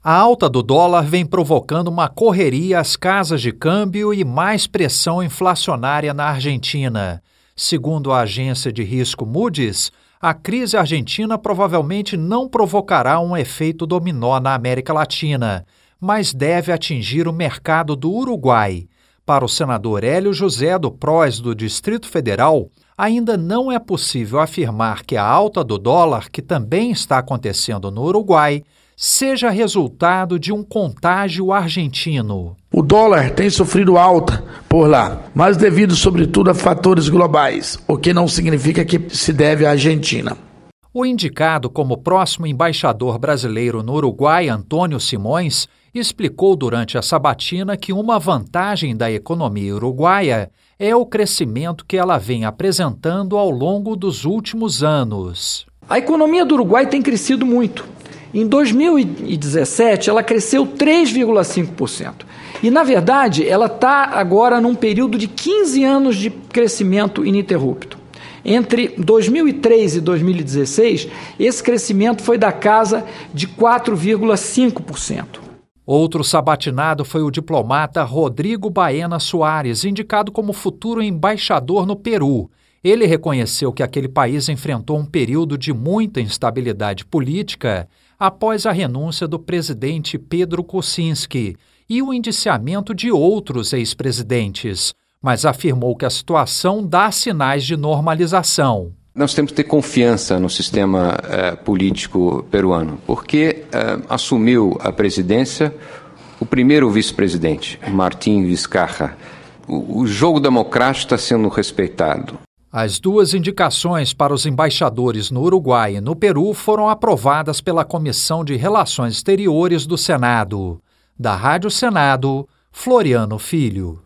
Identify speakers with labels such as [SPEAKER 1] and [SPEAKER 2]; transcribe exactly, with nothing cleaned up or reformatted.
[SPEAKER 1] A alta do dólar vem provocando uma correria às casas de câmbio e mais pressão inflacionária na Argentina. Segundo a agência de risco Moody's, a crise argentina provavelmente não provocará um efeito dominó na América Latina, mas deve atingir o mercado do Uruguai. Para o senador Hélio José do P R O S do Distrito Federal, ainda não é possível afirmar que a alta do dólar, que também está acontecendo no Uruguai, seja resultado de um contágio argentino.
[SPEAKER 2] O dólar tem sofrido alta por lá, mas devido sobretudo a fatores globais, o que não significa que se deve à Argentina.
[SPEAKER 1] O indicado como próximo embaixador brasileiro no Uruguai, Antônio Simões, explicou durante a sabatina que uma vantagem da economia uruguaia é o crescimento que ela vem apresentando ao longo dos últimos anos.
[SPEAKER 3] A economia do Uruguai tem crescido muito. Em dois mil e dezessete, ela cresceu três vírgula cinco por cento. E, na verdade, ela está agora num período de quinze anos de crescimento ininterrupto. Entre dois mil e três e dois mil e dezesseis, esse crescimento foi da casa de quatro vírgula cinco por cento.
[SPEAKER 1] Outro sabatinado foi o diplomata Rodrigo Baena Soares, indicado como futuro embaixador no Peru. Ele reconheceu que aquele país enfrentou um período de muita instabilidade política após a renúncia do presidente Pedro Kuczynski e o indiciamento de outros ex-presidentes, mas afirmou que a situação dá sinais de normalização.
[SPEAKER 4] Nós temos que ter confiança no sistema eh, político peruano, porque eh, assumiu a presidência o primeiro vice-presidente, Martín Vizcarra. O, o jogo democrático está sendo respeitado.
[SPEAKER 1] As duas indicações para os embaixadores no Uruguai e no Peru foram aprovadas pela Comissão de Relações Exteriores do Senado. Da Rádio Senado, Floriano Filho.